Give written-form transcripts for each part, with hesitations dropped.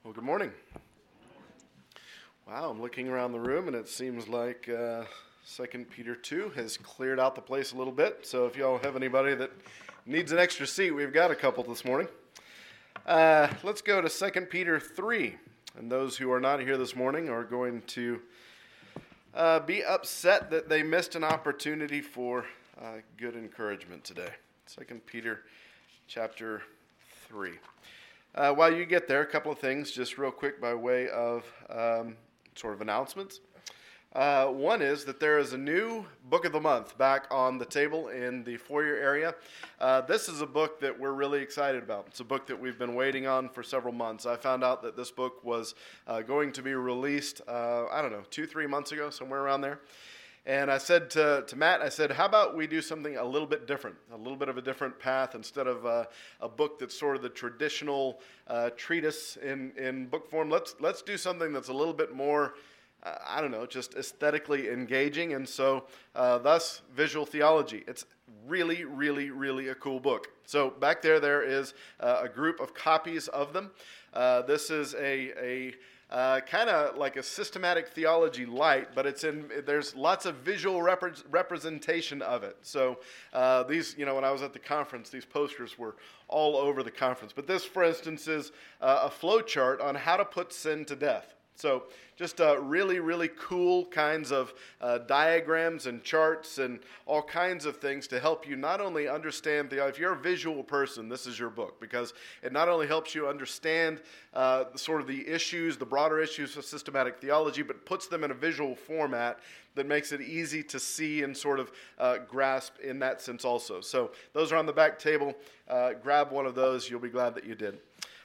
Well, good morning. Wow, I'm looking around the room, and it seems like 2 Peter 2 has cleared out the place a little bit. So if y'all have anybody that needs an extra seat, we've got a couple this morning. Let's go to 2 Peter 3. And those who are not here this morning are going to be upset that they missed an opportunity for good encouragement today. 2 Peter chapter 3. While you get there, a couple of things just real quick by way of sort of announcements. One is that there is a new book of the month back on the table in the foyer area. This is a book that we're really excited about. It's a book that we've been waiting on for several months. I found out that this book was going to be released, 2-3 months ago, somewhere around there. And I said to Matt, how about we do something a little bit different, a little bit of a different path instead of a book that's sort of the traditional treatise in book form. Let's do something that's a little bit more, just aesthetically engaging. And so thus Visual Theology. It's really, really, really a cool book. So back there is a group of copies of them. This is a kind of like a systematic theology light, but there's lots of visual representation of it. So these, when I was at the conference, these posters were all over the conference. But this, for instance, is a flow chart on how to put sin to death. So just really, really cool kinds of diagrams and charts and all kinds of things to help you not only understand, if you're a visual person, this is your book, because it not only helps you understand sort of the issues, the broader issues of systematic theology, but puts them in a visual format that makes it easy to see and sort of grasp in that sense also. So those are on the back table. Grab one of those. You'll be glad that you did.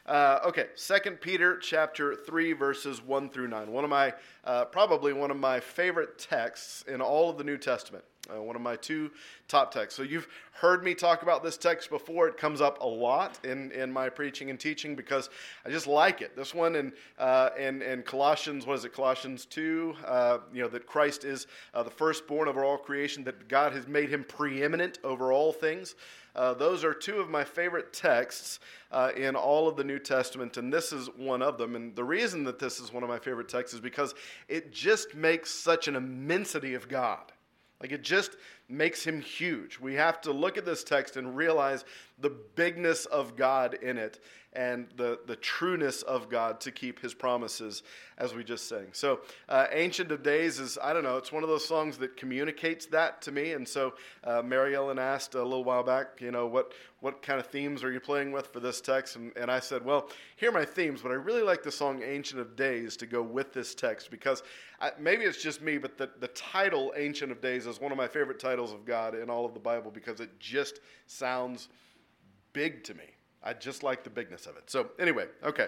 2 Peter chapter 3, verses 1 through 9. Probably one of my favorite texts in all of the New Testament. One of my two top texts. So you've heard me talk about this text before. It comes up a lot in my preaching and teaching because I just like it. This one in Colossians, Colossians 2, that Christ is the firstborn over all creation, that God has made him preeminent over all things. Those are two of my favorite texts in all of the New Testament, and this is one of them. And the reason that this is one of my favorite texts is because it just makes such an immensity of God. Like, it just makes him huge. We have to look at this text and realize the bigness of God in it and the trueness of God to keep his promises, as we just sang. So Ancient of Days is, it's one of those songs that communicates that to me. And so Mary Ellen asked a little while back, what kind of themes are you playing with for this text? And I said, well, here are my themes, but I really like the song Ancient of Days to go with this text because maybe it's just me, but the title Ancient of Days is one of my favorite titles of God in all of the Bible because it just sounds big to me. I just like the bigness of it. So anyway, okay.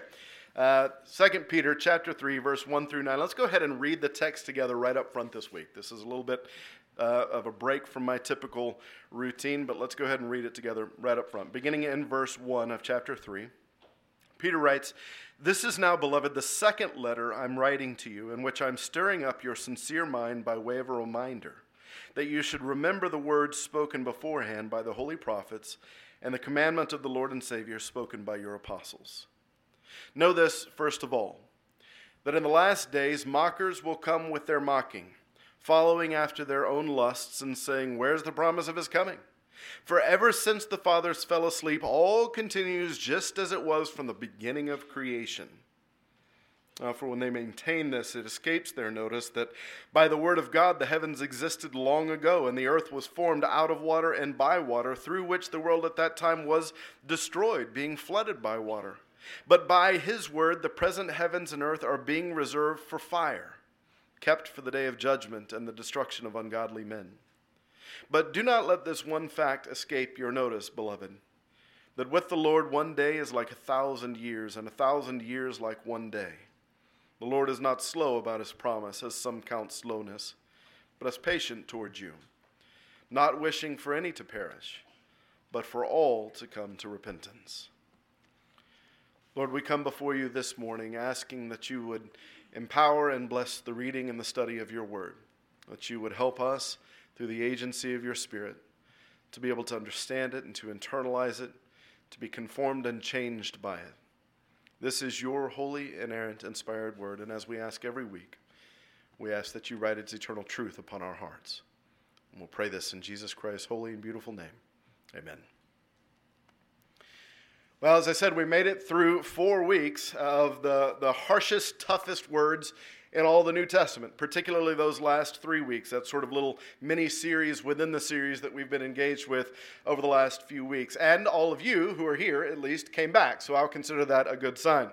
2 Peter chapter 3, verse 1 through 9. Let's go ahead and read the text together right up front this week. This is a little bit of a break from my typical routine, but let's go ahead and read it together right up front. Beginning in verse 1 of chapter 3, Peter writes, "This is now, beloved, the second letter I'm writing to you, in which I'm stirring up your sincere mind by way of a reminder, that you should remember the words spoken beforehand by the holy prophets and the commandment of the Lord and Savior spoken by your apostles. Know this, first of all, that in the last days mockers will come with their mocking, following after their own lusts and saying, 'Where's the promise of his coming?' For ever since the fathers fell asleep, all continues just as it was from the beginning of creation. For when they maintain this, it escapes their notice that by the word of God the heavens existed long ago, and the earth was formed out of water and by water, through which the world at that time was destroyed, being flooded by water. But by his word the present heavens and earth are being reserved for fire, kept for the day of judgment and the destruction of ungodly men. But do not let this one fact escape your notice, beloved, that with the Lord 1 day is like 1,000 years, and 1,000 years like 1 day. The Lord is not slow about his promise, as some count slowness, but is patient towards you, not wishing for any to perish, but for all to come to repentance." Lord, we come before you this morning asking that you would empower and bless the reading and the study of your word, that you would help us through the agency of your Spirit to be able to understand it and to internalize it, to be conformed and changed by it. This is your holy, inerrant, inspired word, and as we ask every week, we ask that you write its eternal truth upon our hearts. And we'll pray this in Jesus Christ's holy and beautiful name. Amen. Well, as I said, we made it through 4 weeks of the harshest, toughest words in all the New Testament, particularly those last 3 weeks, that sort of little mini-series within the series that we've been engaged with over the last few weeks. And all of you who are here, at least, came back, so I'll consider that a good sign.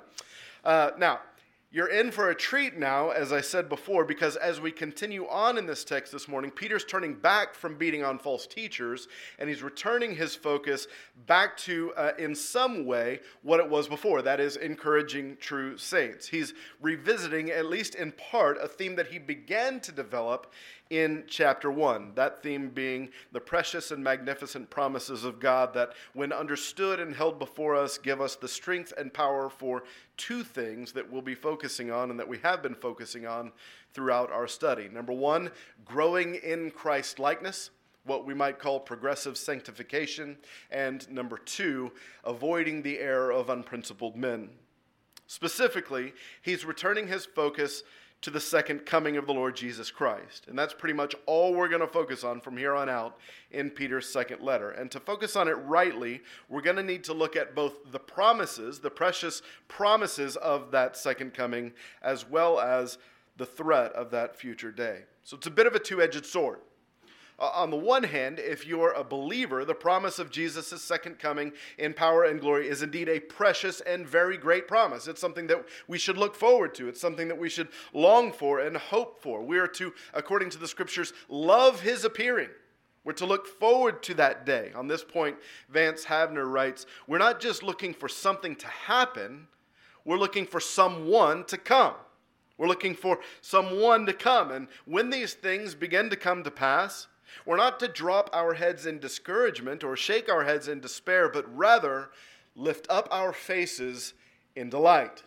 Now, you're in for a treat now, as I said before, because as we continue on in this text this morning, Peter's turning back from beating on false teachers, and he's returning his focus back to, in some way, what it was before, that is, encouraging true saints. He's revisiting, at least in part, a theme that he began to develop in chapter 1, that theme being the precious and magnificent promises of God that, when understood and held before us, give us the strength and power for 2 things that we'll be focusing on and that we have been focusing on throughout our study. Number 1, growing in Christ likeness, what we might call progressive sanctification, and number 2, avoiding the error of unprincipled men. Specifically, he's returning his focus to the second coming of the Lord Jesus Christ. And that's pretty much all we're going to focus on from here on out in Peter's second letter. And to focus on it rightly, we're going to need to look at both the promises, the precious promises of that second coming, as well as the threat of that future day. So it's a bit of a two-edged sword. On the one hand, if you're a believer, the promise of Jesus' second coming in power and glory is indeed a precious and very great promise. It's something that we should look forward to. It's something that we should long for and hope for. We are to, according to the Scriptures, love his appearing. We're to look forward to that day. On this point, Vance Havner writes, we're not just looking for something to happen, we're looking for someone to come. We're looking for someone to come. And when these things begin to come to pass, we're not to drop our heads in discouragement or shake our heads in despair, but rather lift up our faces in delight.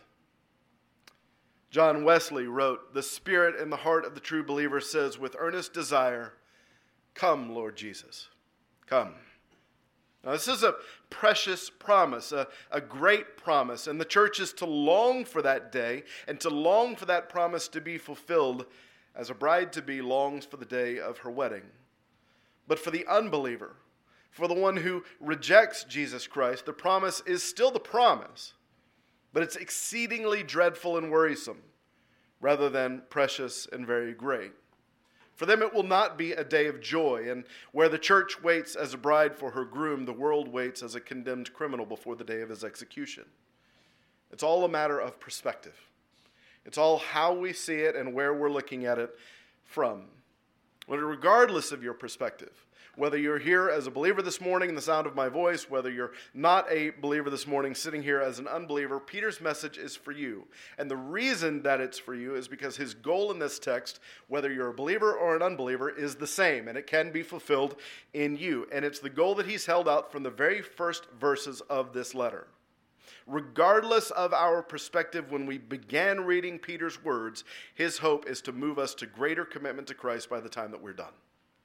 John Wesley wrote, "The spirit in the heart of the true believer says with earnest desire, 'Come, Lord Jesus, come.'" Now, this is a precious promise, a great promise, and the church is to long for that day and to long for that promise to be fulfilled as a bride-to-be longs for the day of her wedding. But for the unbeliever, for the one who rejects Jesus Christ, the promise is still the promise, but it's exceedingly dreadful and worrisome, rather than precious and very great. For them it will not be a day of joy, and where the church waits as a bride for her groom, the world waits as a condemned criminal before the day of his execution. It's all a matter of perspective. It's all how we see it and where we're looking at it from. But regardless of your perspective, whether you're here as a believer this morning in the sound of my voice, whether you're not a believer this morning sitting here as an unbeliever, Peter's message is for you. And the reason that it's for you is because his goal in this text, whether you're a believer or an unbeliever, is the same, and it can be fulfilled in you. And it's the goal that he's held out from the very first verses of this letter. Regardless of our perspective when we began reading Peter's words, his hope is to move us to greater commitment to Christ by the time that we're done.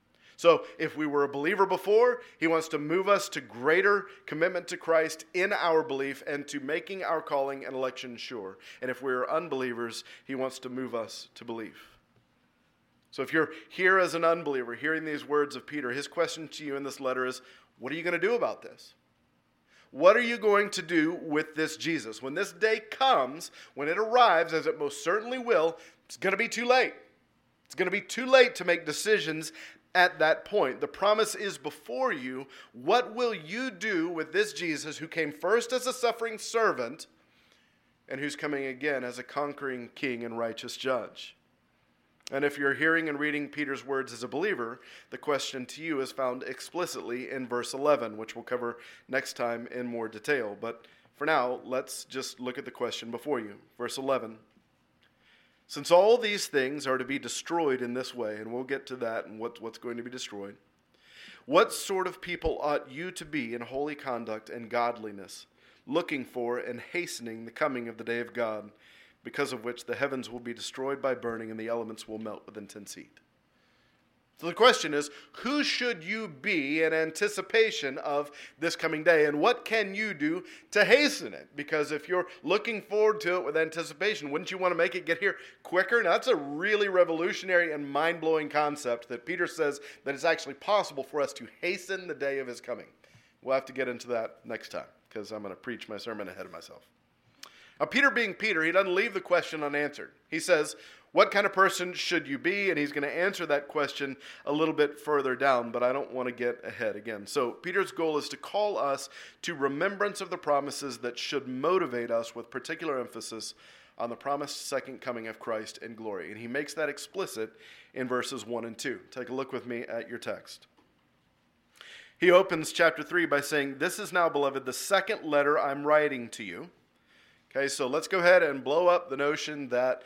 So if we were a believer before, he wants to move us to greater commitment to Christ in our belief and to making our calling and election sure. And if we're unbelievers, he wants to move us to belief. So if you're here as an unbeliever, hearing these words of Peter, his question to you in this letter is, what are you going to do about this? What are you going to do with this Jesus? When this day comes, when it arrives, as it most certainly will, it's going to be too late. It's going to be too late to make decisions at that point. The promise is before you. What will you do with this Jesus who came first as a suffering servant and who's coming again as a conquering king and righteous judge? And if you're hearing and reading Peter's words as a believer, the question to you is found explicitly in verse 11, which we'll cover next time in more detail. But for now, let's just look at the question before you. Verse 11. Since all these things are to be destroyed in this way, and we'll get to that and what's going to be destroyed, what sort of people ought you to be in holy conduct and godliness, looking for and hastening the coming of the day of God, because of which the heavens will be destroyed by burning and the elements will melt with intense heat? So the question is, who should you be in anticipation of this coming day? And what can you do to hasten it? Because if you're looking forward to it with anticipation, wouldn't you want to make it get here quicker? Now, that's a really revolutionary and mind-blowing concept that Peter says that it's actually possible for us to hasten the day of his coming. We'll have to get into that next time because I'm going to preach my sermon ahead of myself. Now, Peter being Peter, he doesn't leave the question unanswered. He says, what kind of person should you be? And he's going to answer that question a little bit further down, but I don't want to get ahead again. So Peter's goal is to call us to remembrance of the promises that should motivate us with particular emphasis on the promised second coming of Christ in glory. And he makes that explicit in verses 1 and 2. Take a look with me at your text. He opens chapter 3 by saying, "This is now, beloved, the second letter I'm writing to you." Okay, so let's go ahead and blow up the notion that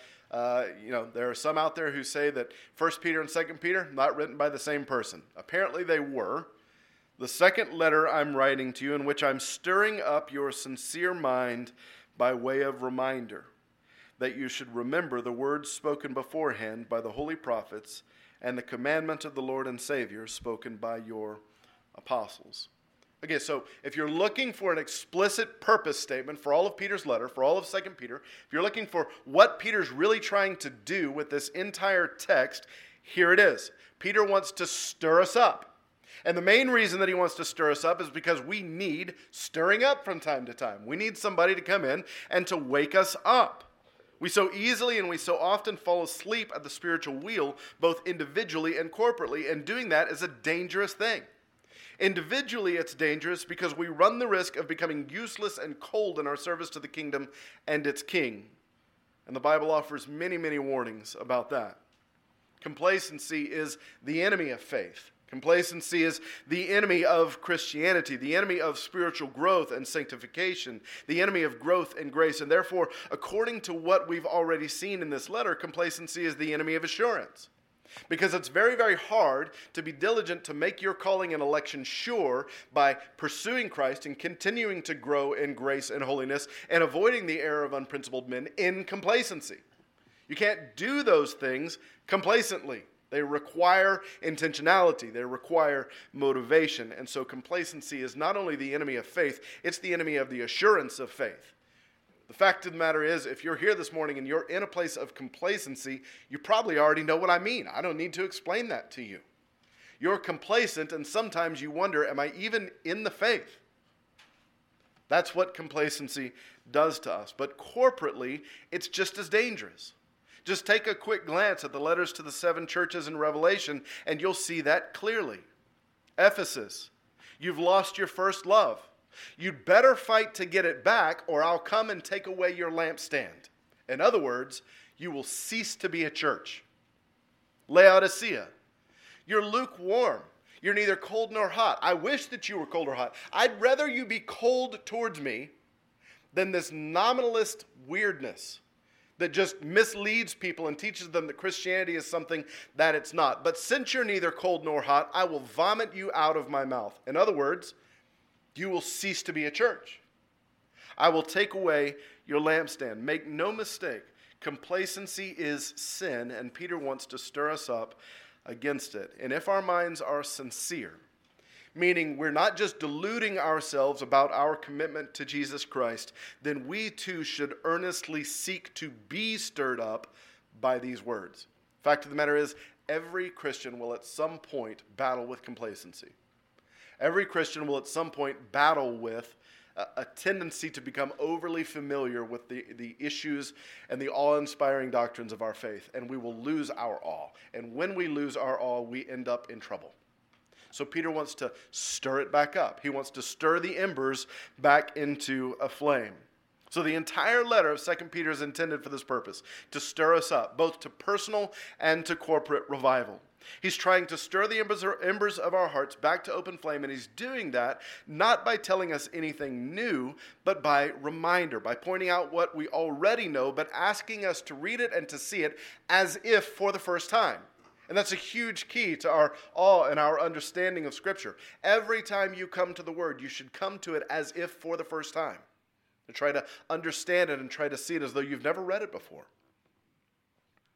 there are some out there who say that 1 Peter and 2 Peter, not written by the same person. Apparently they were. The second letter I'm writing to you, in which I'm stirring up your sincere mind by way of reminder, that you should remember the words spoken beforehand by the holy prophets and the commandment of the Lord and Savior spoken by your apostles. Okay, so if you're looking for an explicit purpose statement for all of Peter's letter, for all of 2 Peter, if you're looking for what Peter's really trying to do with this entire text, here it is. Peter wants to stir us up. And the main reason that he wants to stir us up is because we need stirring up from time to time. We need somebody to come in and to wake us up. We so easily and we so often fall asleep at the spiritual wheel, both individually and corporately, and doing that is a dangerous thing. Individually, it's dangerous because we run the risk of becoming useless and cold in our service to the kingdom and its king. And the Bible offers many, many warnings about that. Complacency is the enemy of faith. Complacency is the enemy of Christianity, the enemy of spiritual growth and sanctification, the enemy of growth and grace. And therefore, according to what we've already seen in this letter, complacency is the enemy of assurance. Because it's very, very hard to be diligent to make your calling and election sure by pursuing Christ and continuing to grow in grace and holiness and avoiding the error of unprincipled men in complacency. You can't do those things complacently. They require intentionality. They require motivation. And so complacency is not only the enemy of faith, it's the enemy of the assurance of faith. The fact of the matter is, if you're here this morning and you're in a place of complacency, you probably already know what I mean. I don't need to explain that to you. You're complacent, and sometimes you wonder, am I even in the faith? That's what complacency does to us. But corporately, it's just as dangerous. Just take a quick glance at the letters to the 7 churches in Revelation, and you'll see that clearly. Ephesus, you've lost your first love. You'd better fight to get it back, or I'll come and take away your lampstand. In other words, you will cease to be a church. Laodicea, you're lukewarm. You're neither cold nor hot. I wish that you were cold or hot. I'd rather you be cold towards me than this nominalist weirdness that just misleads people and teaches them that Christianity is something that it's not. But since you're neither cold nor hot, I will vomit you out of my mouth. In other words, you will cease to be a church. I will take away your lampstand. Make no mistake, complacency is sin, and Peter wants to stir us up against it. And if our minds are sincere, meaning we're not just deluding ourselves about our commitment to Jesus Christ, then we too should earnestly seek to be stirred up by these words. Fact of the matter is, every Christian will at some point battle with complacency. Every Christian will at some point battle with a tendency to become overly familiar with the issues and the awe-inspiring doctrines of our faith, and we will lose our awe. And when we lose our awe, we end up in trouble. So Peter wants to stir it back up. He wants to stir the embers back into a flame. So the entire letter of 2 Peter is intended for this purpose, to stir us up, both to personal and to corporate revival. He's trying to stir the embers of our hearts back to open flame, and he's doing that not by telling us anything new, but by reminder, by pointing out what we already know, but asking us to read it and to see it as if for the first time. And that's a huge key to our awe and our understanding of Scripture. Every time you come to the Word, you should come to it as if for the first time. And try to understand it and try to see it as though you've never read it before.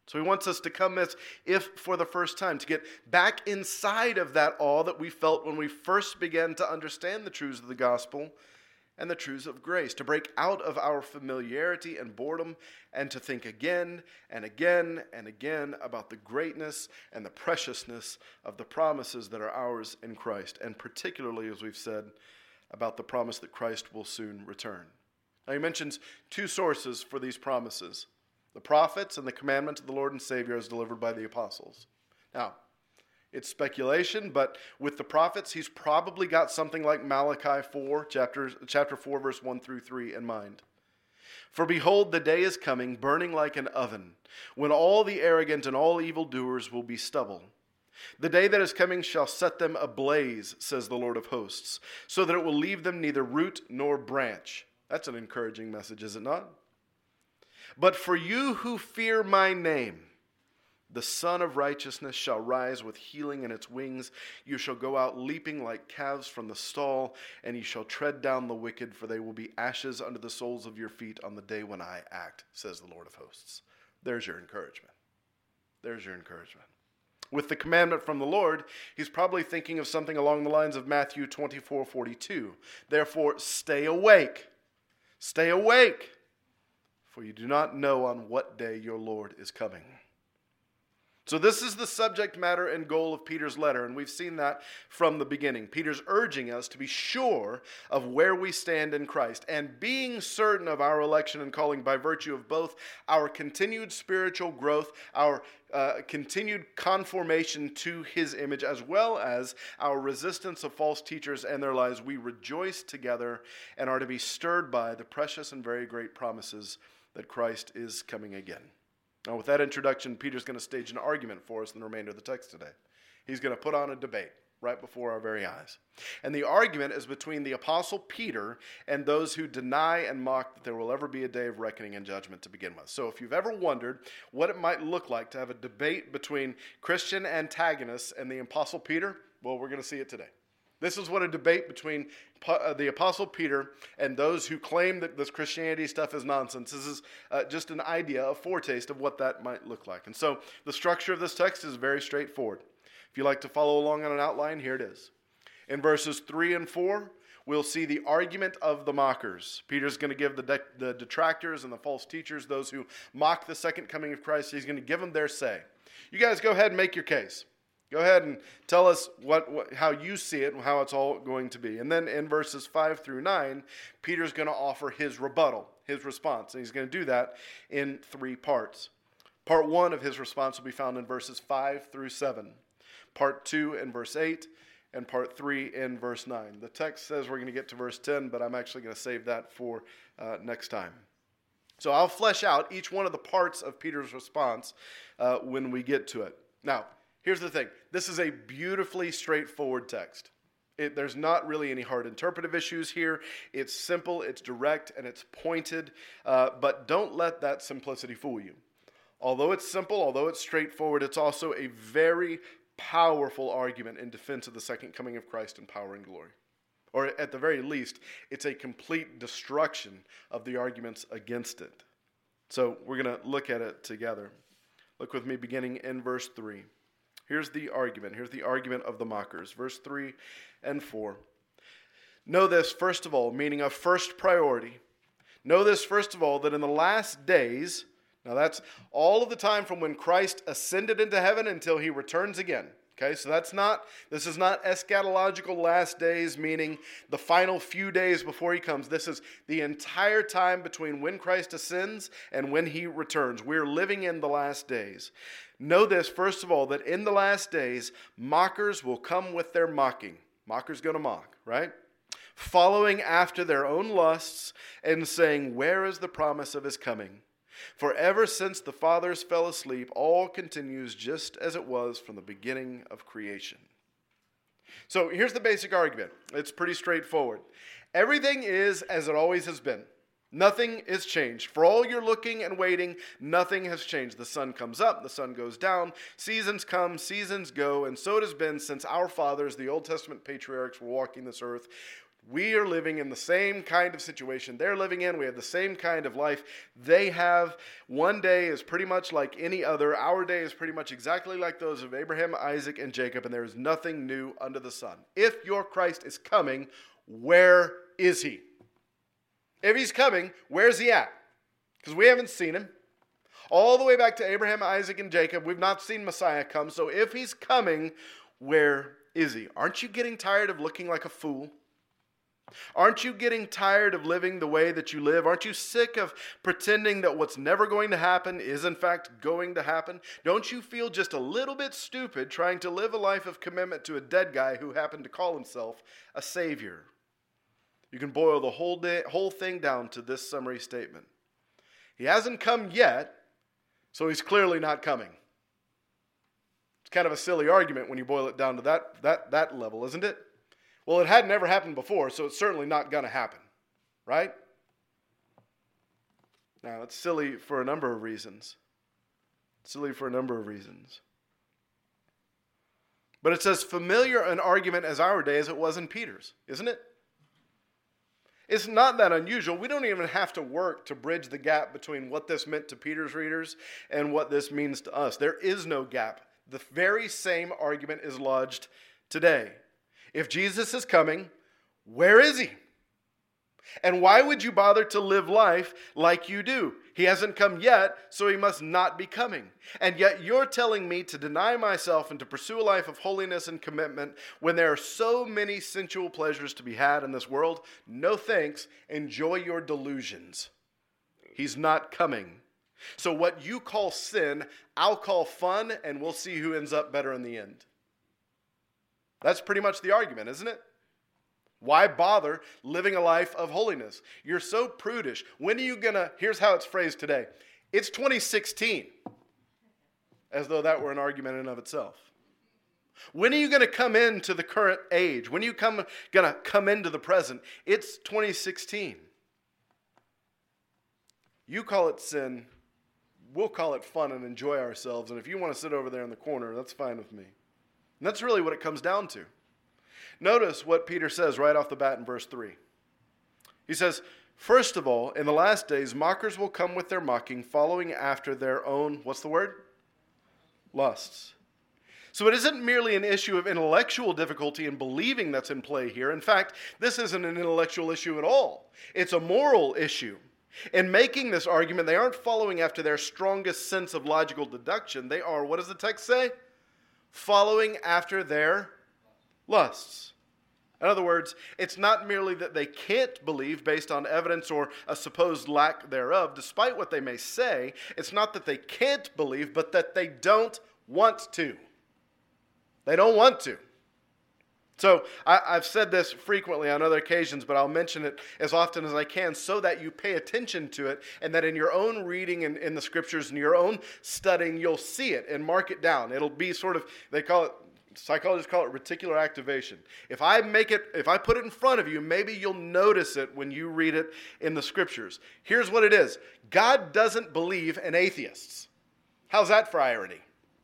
So he wants us to come as if for the first time, to get back inside of that awe that we felt when we first began to understand the truths of the gospel and the truths of grace, to break out of our familiarity and boredom and to think again and again and again about the greatness and the preciousness of the promises that are ours in Christ, and particularly, as we've said, about the promise that Christ will soon return. Now he mentions two sources for these promises: the prophets and the commandment of the Lord and Savior as delivered by the apostles. Now, it's speculation, but with the prophets, he's probably got something like Malachi 4, chapter 4, verse 1 through 3 in mind. For behold, the day is coming, burning like an oven, when all the arrogant and all evildoers will be stubble. The day that is coming shall set them ablaze, says the Lord of hosts, so that it will leave them neither root nor branch. That's an encouraging message, is it not? But for you who fear my name, the Son of Righteousness shall rise with healing in its wings. You shall go out leaping like calves from the stall, and you shall tread down the wicked, for they will be ashes under the soles of your feet on the day when I act, says the Lord of hosts. There's your encouragement. There's your encouragement. With the commandment from the Lord, he's probably thinking of something along the lines of Matthew 24:42. Therefore, stay awake. Stay awake, for you do not know on what day your Lord is coming. So this is the subject matter and goal of Peter's letter, and we've seen that from the beginning. Peter's urging us to be sure of where we stand in Christ, and being certain of our election and calling by virtue of both our continued spiritual growth, our continued conformation to his image, as well as our resistance of false teachers and their lies. We rejoice together and are to be stirred by the precious and very great promises that Christ is coming again. Now, with that introduction, Peter's going to stage an argument for us in the remainder of the text today. He's going to put on a debate right before our very eyes. And the argument is between the Apostle Peter and those who deny and mock that there will ever be a day of reckoning and judgment to begin with. So if you've ever wondered what it might look like to have a debate between Christian antagonists and the Apostle Peter, well, we're going to see it today. This is what a debate between the Apostle Peter and those who claim that this Christianity stuff is nonsense. This is just an idea, a foretaste of what that might look like. And so the structure of this text is very straightforward. If you like to follow along on an outline, here it is. In verses 3 and 4, we'll see the argument of the mockers. Peter's going to give the detractors and the false teachers, those who mock the second coming of Christ, he's going to give them their say. You guys go ahead and make your case. Go ahead and tell us how you see it and how it's all going to be. And then in verses 5 through 9, Peter's going to offer his rebuttal, his response. And he's going to do that in 3 parts. Part 1 of his response will be found in verses 5 through 7. Part 2 in verse 8. And part 3 in verse 9. The text says we're going to get to verse 10, but I'm actually going to save that for next time. So I'll flesh out each one of the parts of Peter's response when we get to it. Now, here's the thing. This is a beautifully straightforward text. There's not really any hard interpretive issues here. It's simple, it's direct, and it's pointed. But don't let that simplicity fool you. Although it's simple, although it's straightforward, it's also a very powerful argument in defense of the second coming of Christ in power and glory. Or at the very least, it's a complete destruction of the arguments against it. So we're going to look at it together. Look with me beginning in verse 3. Here's the argument. Here's the argument of the mockers. Verse 3 and 4. Know this, first of all, meaning of first priority. Know this, first of all, that in the last days, now that's all of the time from when Christ ascended into heaven until he returns again. Okay, so this is not eschatological last days, meaning the final few days before he comes. This is the entire time between when Christ ascends and when he returns. We're living in the last days. Know this, first of all, that in the last days, mockers will come with their mocking. Mockers going to mock, right? Following after their own lusts and saying, where is the promise of his coming? For ever since the fathers fell asleep, all continues just as it was from the beginning of creation. So here's the basic argument. It's pretty straightforward. Everything is as it always has been. Nothing is changed. For all you're looking and waiting, nothing has changed. The sun comes up, the sun goes down, seasons come, seasons go, and so it has been since our fathers, the Old Testament patriarchs, were walking this earth. We are living in the same kind of situation they're living in. We have the same kind of life they have. One day is pretty much like any other. Our day is pretty much exactly like those of Abraham, Isaac, and Jacob, and there is nothing new under the sun. If your Christ is coming, where is he? If he's coming, where's he at? Because we haven't seen him. All the way back to Abraham, Isaac, and Jacob, we've not seen Messiah come. So if he's coming, where is he? Aren't you getting tired of looking like a fool? Aren't you getting tired of living the way that you live? Aren't you sick of pretending that what's never going to happen is in fact going to happen? Don't you feel just a little bit stupid trying to live a life of commitment to a dead guy who happened to call himself a savior? You can boil the whole thing down to this summary statement. He hasn't come yet, so he's clearly not coming. It's kind of a silly argument when you boil it down to that level, isn't it? Well, it had never happened before, so it's certainly not going to happen, right? Now, it's silly for a number of reasons. But it's as familiar an argument as our day as it was in Peter's, isn't it? It's not that unusual. We don't even have to work to bridge the gap between what this meant to Peter's readers and what this means to us. There is no gap. The very same argument is lodged today. If Jesus is coming, where is he? And why would you bother to live life like you do? He hasn't come yet, so he must not be coming. And yet you're telling me to deny myself and to pursue a life of holiness and commitment when there are so many sensual pleasures to be had in this world? No thanks. Enjoy your delusions. He's not coming. So what you call sin, I'll call fun, and we'll see who ends up better in the end. That's pretty much the argument, isn't it? Why bother living a life of holiness? You're so prudish. When are you going to, here's how it's phrased today. It's 2016. As though that were an argument in and of itself. When are you going to come into the current age? When are you going to come into the present? It's 2016. You call it sin. We'll call it fun and enjoy ourselves. And if you want to sit over there in the corner, that's fine with me. And that's really what it comes down to. Notice what Peter says right off the bat in verse 3. He says, first of all, in the last days, mockers will come with their mocking, following after their own, what's the word? Lusts. So it isn't merely an issue of intellectual difficulty in believing that's in play here. In fact, this isn't an intellectual issue at all. It's a moral issue. In making this argument, they aren't following after their strongest sense of logical deduction. They are, what does the text say? Following after their lusts. In other words, it's not merely that they can't believe based on evidence or a supposed lack thereof, despite what they may say. It's not that they can't believe, but that they don't want to. They don't want to. So I've said this frequently on other occasions, but I'll mention it as often as I can so that you pay attention to it and that in your own reading and in the scriptures and your own studying, you'll see it and mark it down. It'll be sort of, psychologists call it reticular activation. If I put it in front of you, maybe you'll notice it when you read it in the scriptures. Here's what it is. God doesn't believe in atheists. How's that for irony?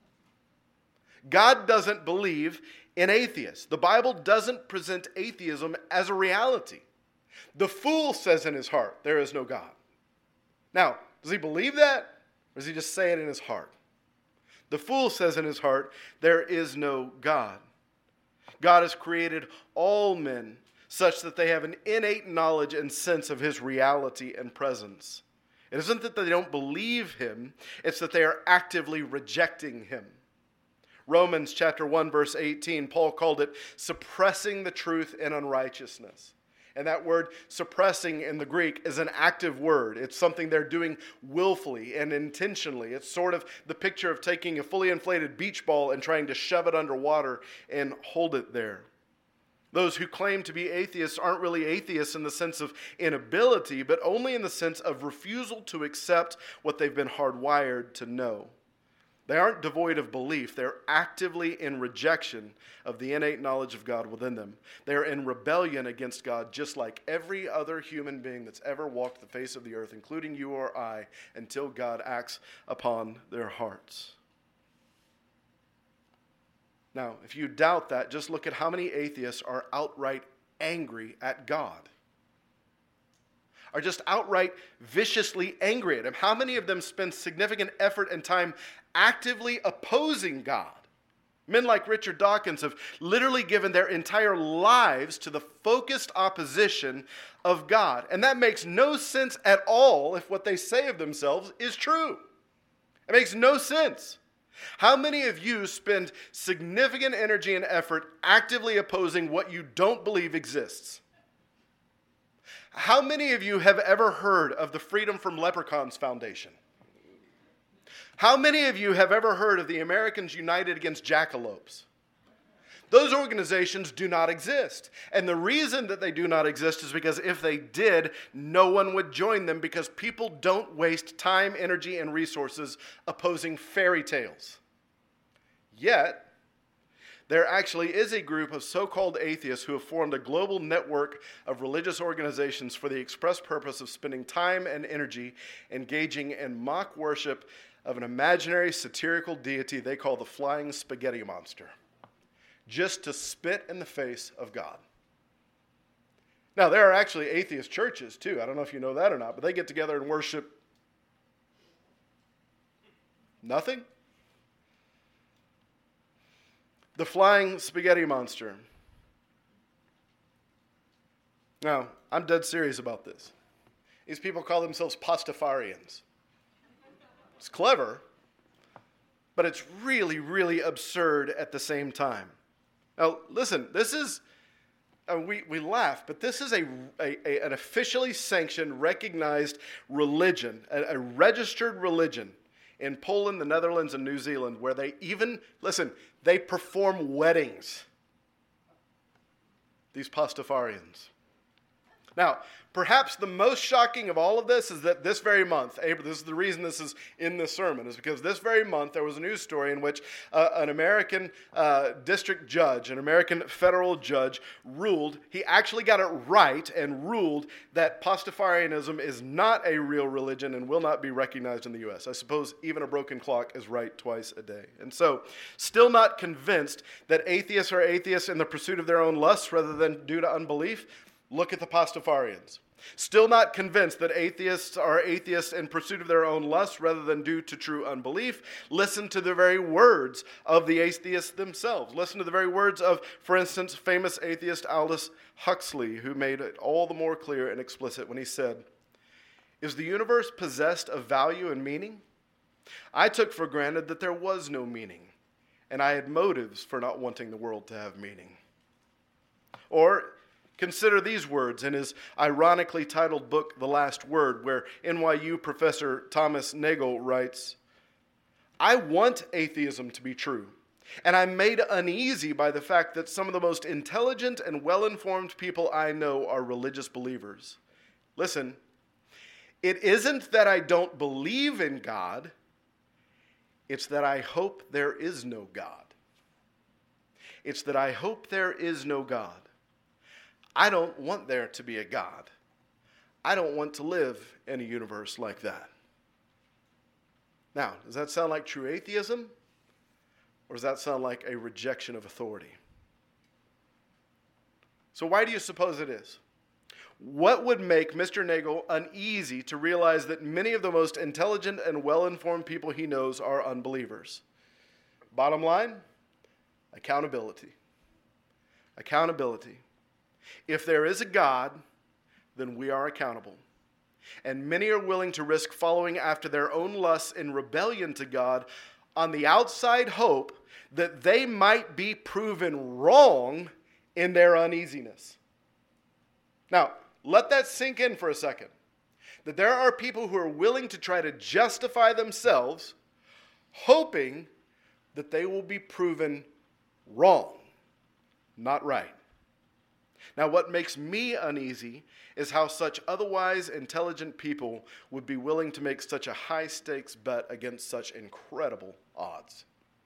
God doesn't believe in atheists. The Bible doesn't present atheism as a reality. The fool says in his heart, there is no God. Now, does he believe that? Or does he just say it in his heart? The fool says in his heart, there is no God. God has created all men such that they have an innate knowledge and sense of his reality and presence. It isn't that they don't believe him, it's that they are actively rejecting him. Romans chapter 1, verse 18, Paul called it suppressing the truth in unrighteousness. And that word suppressing in the Greek is an active word. It's something they're doing willfully and intentionally. It's sort of the picture of taking a fully inflated beach ball and trying to shove it underwater and hold it there. Those who claim to be atheists aren't really atheists in the sense of inability, but only in the sense of refusal to accept what they've been hardwired to know. They aren't devoid of belief. They're actively in rejection of the innate knowledge of God within them. They're in rebellion against God, just like every other human being that's ever walked the face of the earth, including you or I, until God acts upon their hearts. Now, if you doubt that, just look at how many atheists are outright angry at God. Are just outright viciously angry at him. How many of them spend significant effort and time actively opposing God? Men like Richard Dawkins have literally given their entire lives to the focused opposition of God. And that makes no sense at all if what they say of themselves is true. It makes no sense. How many of you spend significant energy and effort actively opposing what you don't believe exists? How many of you have ever heard of the Freedom from Leprechauns Foundation? How many of you have ever heard of the Americans United Against Jackalopes? Those organizations do not exist. And the reason that they do not exist is because if they did, no one would join them, because people don't waste time, energy, and resources opposing fairy tales. Yet, there actually is a group of so-called atheists who have formed a global network of religious organizations for the express purpose of spending time and energy engaging in mock worship of an imaginary satirical deity they call the Flying Spaghetti Monster, just to spit in the face of God. Now, there are actually atheist churches, too. I don't know if you know that or not, but they get together and worship nothing. The Flying Spaghetti Monster. Now, I'm dead serious about this. These people call themselves Pastafarians. It's clever, but it's really, really absurd at the same time. Now, listen, this is, we laugh, but this is an officially sanctioned, recognized religion, a registered religion in Poland, the Netherlands, and New Zealand, where they even, listen, they perform weddings. These Pastafarians. Now, perhaps the most shocking of all of this is that this very month, this is the reason this is in this sermon, is because this very month there was a news story in which an American district judge, an American federal judge, ruled, he actually got it right and ruled that Pastafarianism is not a real religion and will not be recognized in the U.S. I suppose even a broken clock is right twice a day. And so, still not convinced that atheists are atheists in the pursuit of their own lusts rather than due to unbelief? Look at the Pastafarians. Still not convinced that atheists are atheists in pursuit of their own lusts rather than due to true unbelief? Listen to the very words of the atheists themselves. Listen to the very words of, for instance, famous atheist Aldous Huxley, who made it all the more clear and explicit when he said, "Is the universe possessed of value and meaning? I took for granted that there was no meaning, and I had motives for not wanting the world to have meaning." Or, consider these words in his ironically titled book, The Last Word, where NYU professor Thomas Nagel writes, "I want atheism to be true, and I'm made uneasy by the fact that some of the most intelligent and well-informed people I know are religious believers. Listen, it isn't that I don't believe in God, it's that I hope there is no God. It's that I hope there is no God. I don't want there to be a God. I don't want to live in a universe like that." Now, does that sound like true atheism? Or does that sound like a rejection of authority? So why do you suppose it is? What would make Mr. Nagel uneasy to realize that many of the most intelligent and well-informed people he knows are unbelievers? Bottom line, accountability. Accountability. If there is a God, then we are accountable. And many are willing to risk following after their own lusts in rebellion to God on the outside hope that they might be proven wrong in their uneasiness. Now, let that sink in for a second. That there are people who are willing to try to justify themselves, hoping that they will be proven wrong, not right. Now, what makes me uneasy is how such otherwise intelligent people would be willing to make such a high-stakes bet against such incredible odds.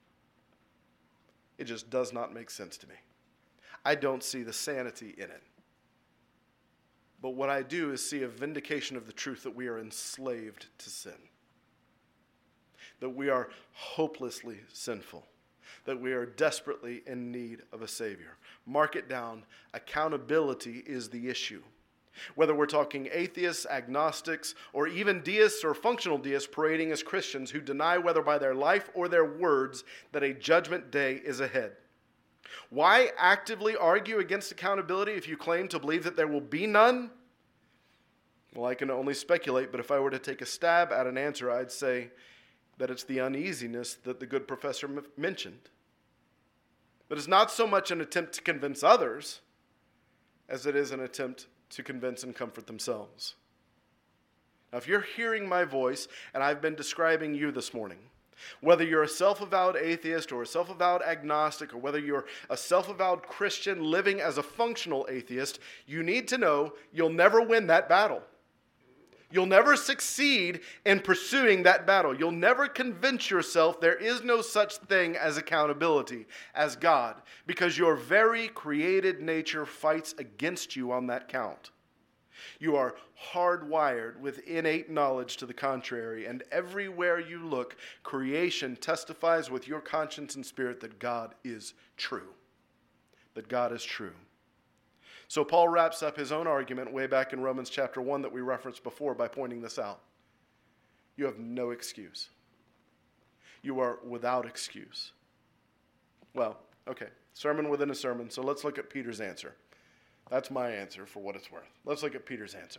It just does not make sense to me. I don't see the sanity in it. But what I do is see a vindication of the truth that we are enslaved to sin. That we are hopelessly sinful. that we are desperately in need of a Savior. Mark it down. Accountability is the issue. Whether we're talking atheists, agnostics, or even deists or functional deists parading as Christians who deny whether by their life or their words that a judgment day is ahead. Why actively argue against accountability if you claim to believe that there will be none? Well, I can only speculate, but if I were to take a stab at an answer, I'd say that it's the uneasiness that the good professor mentioned. But it's not so much an attempt to convince others as it is an attempt to convince and comfort themselves. Now, if you're hearing my voice and I've been describing you this morning, whether you're a self-avowed atheist or a self-avowed agnostic or whether you're a self-avowed Christian living as a functional atheist, you need to know you'll never win that battle. You'll never succeed in pursuing that battle. You'll never convince yourself there is no such thing as accountability, as God, because your very created nature fights against you on that count. You are hardwired with innate knowledge to the contrary, and everywhere you look, creation testifies with your conscience and spirit that God is true. That God is true. So Paul wraps up his own argument way back in Romans chapter 1 that we referenced before by pointing this out. You have no excuse. You are without excuse. Well, okay, sermon within a sermon, so let's look at Peter's answer. That's my answer for what it's worth. Let's look at Peter's answer.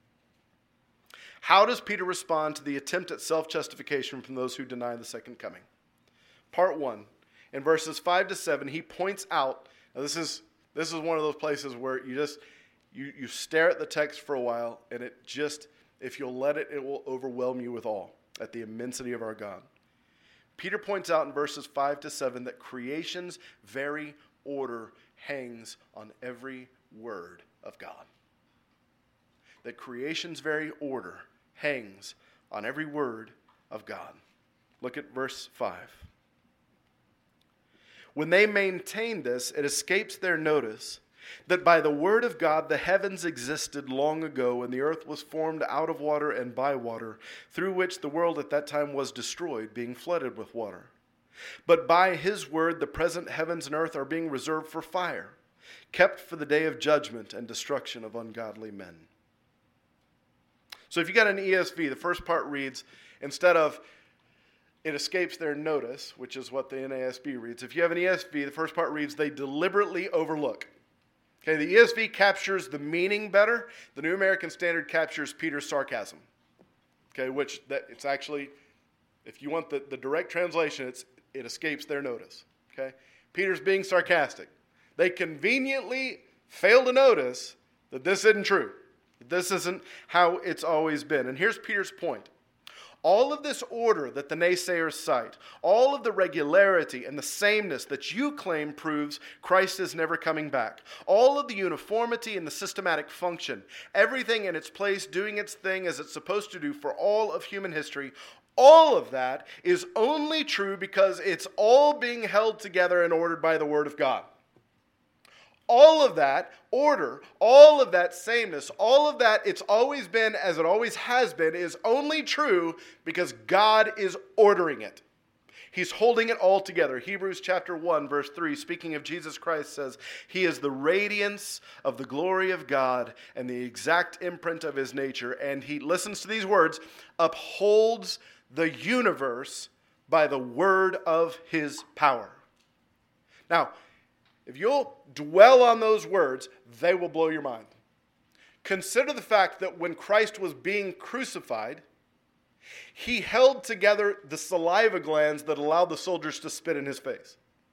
How does Peter respond to the attempt at self-justification from those who deny the second coming? Part 1, in verses 5 to 7, he points out, now this is one of those places where you stare at the text for a while, and it just, if you'll let it, it will overwhelm you with awe at the immensity of our God. Peter points out in verses 5 to 7 that creation's very order hangs on every word of God. That creation's very order hangs on every word of God. Look at verse 5. When they maintain this, it escapes their notice that by the word of God the heavens existed long ago, and the earth was formed out of water and by water, through which the world at that time was destroyed, being flooded with water. But by his word the present heavens and earth are being reserved for fire, kept for the day of judgment and destruction of ungodly men. So if you got an ESV, the first part reads, instead of it escapes their notice, which is what the NASB reads. If you have an ESV, the first part reads, they deliberately overlook. Okay, the ESV captures the meaning better. The New American Standard captures Peter's sarcasm. Okay, it's actually, if you want the direct translation, it escapes their notice. Okay, Peter's being sarcastic. They conveniently fail to notice that this isn't true. That this isn't how it's always been. And here's Peter's point. All of this order that the naysayers cite, all of the regularity and the sameness that you claim proves Christ is never coming back, all of the uniformity and the systematic function, everything in its place doing its thing as it's supposed to do for all of human history, all of that is only true because it's all being held together and ordered by the Word of God. All of that order, all of that sameness, all of that it's always been as it always has been is only true because God is ordering it. He's holding it all together. Hebrews chapter 1 verse 3, speaking of Jesus Christ, says, He is the radiance of the glory of God and the exact imprint of His nature. And He, listens to these words, upholds the universe by the word of His power. Now, if you'll dwell on those words, they will blow your mind. Consider the fact that when Christ was being crucified, He held together the saliva glands that allowed the soldiers to spit in His face.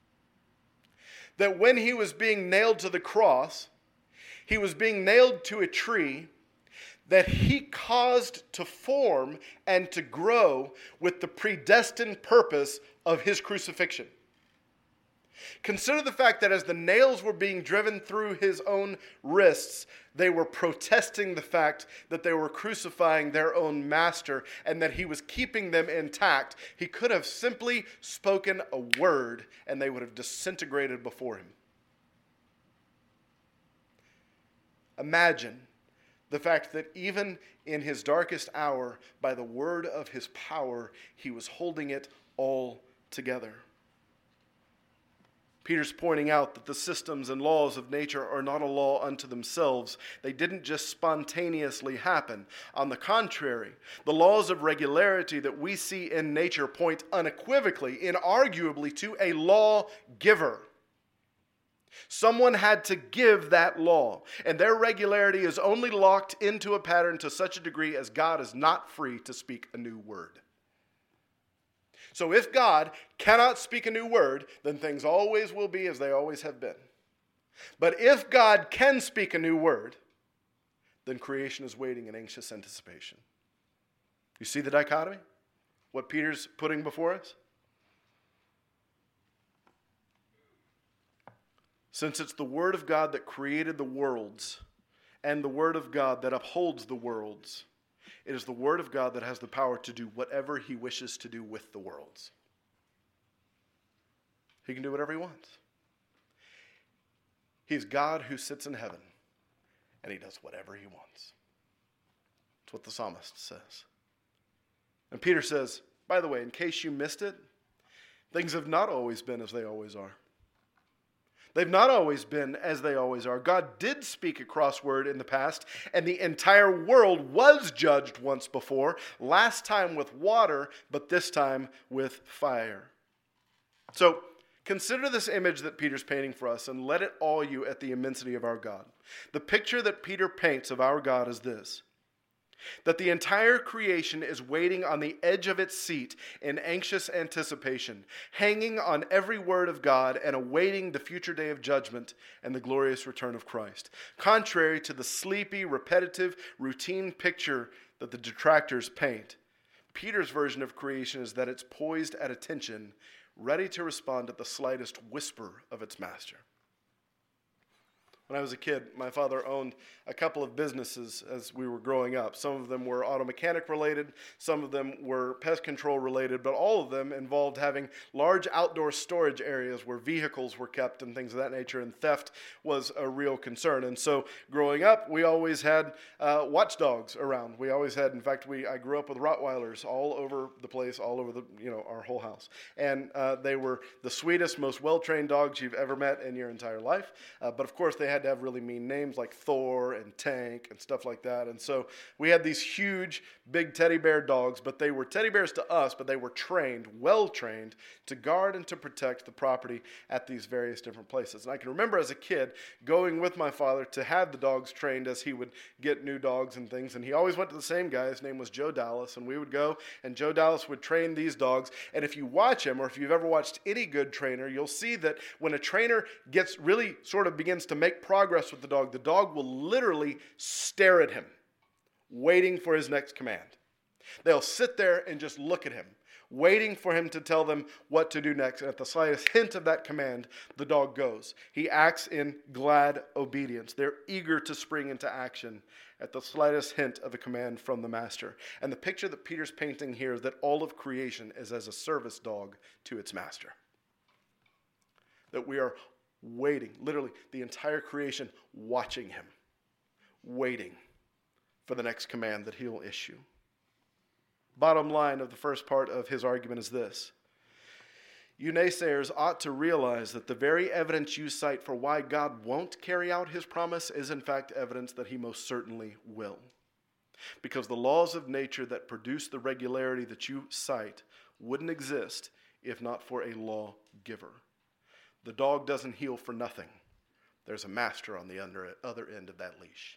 That when He was being nailed to the cross, He was being nailed to a tree that He caused to form and to grow with the predestined purpose of His crucifixion. Consider the fact that as the nails were being driven through His own wrists, they were protesting the fact that they were crucifying their own master and that He was keeping them intact. He could have simply spoken a word and they would have disintegrated before Him. Imagine the fact that even in His darkest hour, by the word of His power, He was holding it all together. Peter's pointing out that the systems and laws of nature are not a law unto themselves. They didn't just spontaneously happen. On the contrary, the laws of regularity that we see in nature point unequivocally, inarguably, to a lawgiver. Someone had to give that law, and their regularity is only locked into a pattern to such a degree as God is not free to speak a new word. So if God cannot speak a new word, then things always will be as they always have been. But if God can speak a new word, then creation is waiting in anxious anticipation. You see the dichotomy? What Peter's putting before us? Since it's the Word of God that created the worlds and the Word of God that upholds the worlds, it is the Word of God that has the power to do whatever He wishes to do with the worlds. He can do whatever He wants. He's God who sits in heaven, and He does whatever He wants. That's what the psalmist says. And Peter says, by the way, in case you missed it, things have not always been as they always are. They've not always been as they always are. God did speak a crossword in the past, and the entire world was judged once before, last time with water, but this time with fire. So consider this image that Peter's painting for us, and let it awe you at the immensity of our God. The picture that Peter paints of our God is this: that the entire creation is waiting on the edge of its seat in anxious anticipation, hanging on every word of God and awaiting the future day of judgment and the glorious return of Christ. Contrary to the sleepy, repetitive, routine picture that the detractors paint, Peter's version of creation is that it's poised at attention, ready to respond at the slightest whisper of its master. When I was a kid, my father owned a couple of businesses as we were growing up. Some of them were auto mechanic related, some of them were pest control related, but all of them involved having large outdoor storage areas where vehicles were kept and things of that nature, and theft was a real concern. And so growing up, we always had watchdogs around. We always had, in fact, I grew up with Rottweilers all over the place, all over our whole house. And they were the sweetest, most well-trained dogs you've ever met in your entire life. But of course, they had to have really mean names like Thor and Tank and stuff like that. And so we had these huge, big teddy bear dogs, but they were teddy bears to us, but they were trained, well trained, to guard and to protect the property at these various different places. And I can remember as a kid going with my father to have the dogs trained as he would get new dogs and things. And he always went to the same guy. His name was Joe Dallas. And we would go, and Joe Dallas would train these dogs. And if you watch him, or if you've ever watched any good trainer, you'll see that when a trainer begins to make progress with the dog will literally stare at him, waiting for his next command. They'll sit there and just look at him, waiting for him to tell them what to do next. And at the slightest hint of that command, the dog goes. He acts in glad obedience. They're eager to spring into action at the slightest hint of a command from the master. And the picture that Peter's painting here is that all of creation is as a service dog to its master. That we are waiting, literally the entire creation watching him, waiting for the next command that he'll issue. Bottom line of the first part of his argument is this: you naysayers ought to realize that the very evidence you cite for why God won't carry out his promise is in fact evidence that he most certainly will. Because the laws of nature that produce the regularity that you cite wouldn't exist if not for a lawgiver. The dog doesn't heal for nothing. There's a master on the other end of that leash.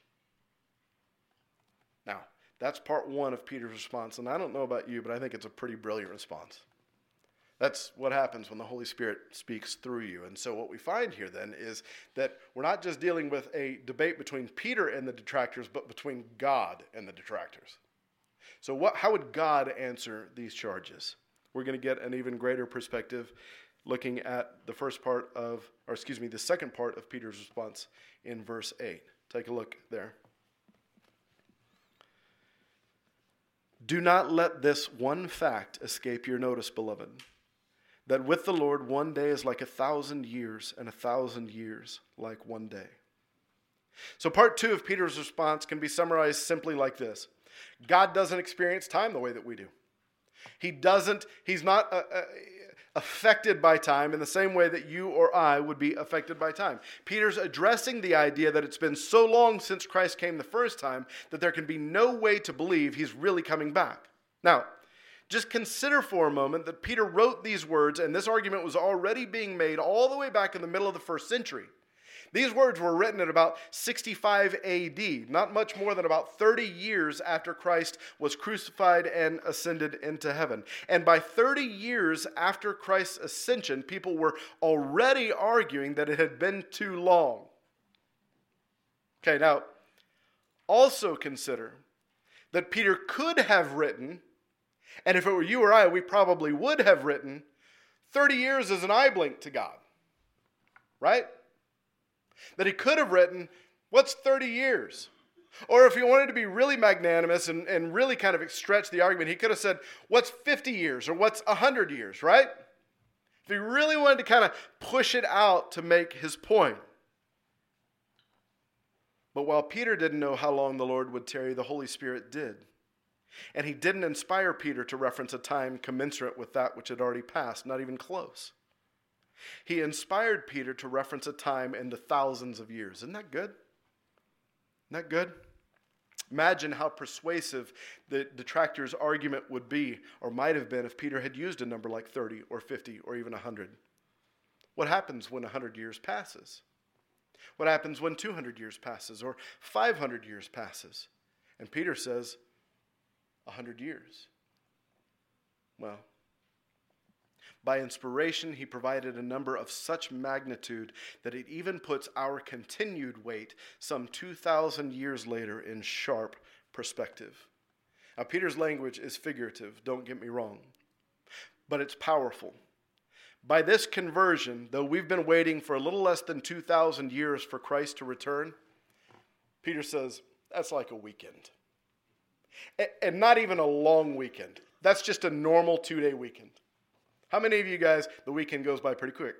Now, that's part one of Peter's response, and I don't know about you, but I think it's a pretty brilliant response. That's what happens when the Holy Spirit speaks through you. And so what we find here then is that we're not just dealing with a debate between Peter and the detractors, but between God and the detractors. So how would God answer these charges? We're going to get an even greater perspective looking at the second part of Peter's response in verse 8. Take a look there. Do not let this one fact escape your notice, beloved, that with the Lord 1 day is like 1,000 years, and 1,000 years like 1 day. So part two of Peter's response can be summarized simply like this: God doesn't experience time the way that we do. He's not affected by time in the same way that you or I would be affected by time. Peter's addressing the idea that it's been so long since Christ came the first time that there can be no way to believe he's really coming back. Now, just consider for a moment that Peter wrote these words, and this argument was already being made all the way back in the middle of the first century. These words were written at about 65 AD, not much more than about 30 years after Christ was crucified and ascended into heaven. And by 30 years after Christ's ascension, people were already arguing that it had been too long. Okay, now, also consider that Peter could have written, and if it were you or I, we probably would have written, 30 years is an eye blink to God, right? That he could have written, what's 30 years? Or if he wanted to be really magnanimous and really kind of stretch the argument, he could have said, what's 50 years or what's 100 years, right? If he really wanted to kind of push it out to make his point. But while Peter didn't know how long the Lord would tarry, the Holy Spirit did. And he didn't inspire Peter to reference a time commensurate with that which had already passed, not even close. He inspired Peter to reference a time in the thousands of years. Isn't that good? Isn't that good? Imagine how persuasive the detractor's argument would be, or might have been, if Peter had used a number like 30 or 50 or even 100. What happens when 100 years passes? What happens when 200 years passes or 500 years passes? And Peter says, 100 years. Well, by inspiration, he provided a number of such magnitude that it even puts our continued weight some 2,000 years later in sharp perspective. Now, Peter's language is figurative, don't get me wrong, but it's powerful. By this conversion, though we've been waiting for a little less than 2,000 years for Christ to return, Peter says, that's like a weekend. And not even a long weekend. That's just a normal 2-day weekend. How many of you guys, the weekend goes by pretty quick?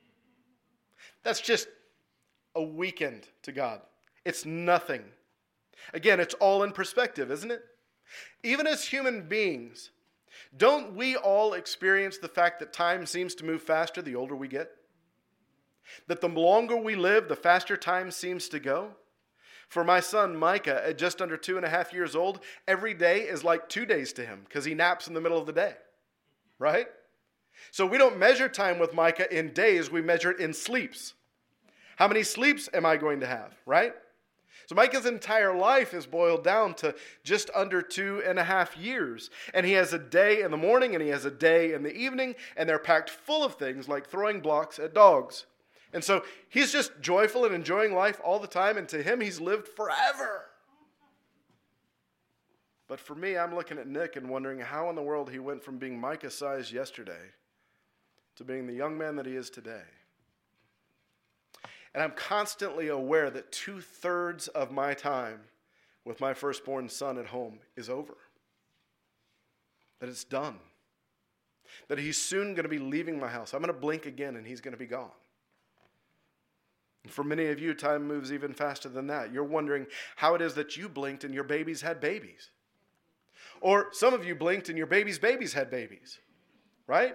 That's just a weekend to God. It's nothing. Again, it's all in perspective, isn't it? Even as human beings, don't we all experience the fact that time seems to move faster the older we get? That the longer we live, the faster time seems to go? For my son, Micah, at just under 2.5 years old, every day is like 2 days to him because he naps in the middle of the day, right? So we don't measure time with Micah in days, we measure it in sleeps. How many sleeps am I going to have, right? So Micah's entire life is boiled down to just under 2.5 years. And he has a day in the morning and he has a day in the evening, and they're packed full of things like throwing blocks at dogs. And so he's just joyful and enjoying life all the time, and to him he's lived forever. But for me, I'm looking at Nick and wondering how in the world he went from being Micah's size yesterday to being the young man that he is today. And I'm constantly aware that 2/3 of my time with my firstborn son at home is over. That it's done. That he's soon going to be leaving my house. I'm going to blink again and he's going to be gone. And for many of you, time moves even faster than that. You're wondering how it is that you blinked and your babies had babies. Or some of you blinked and your babies' babies had babies. Right?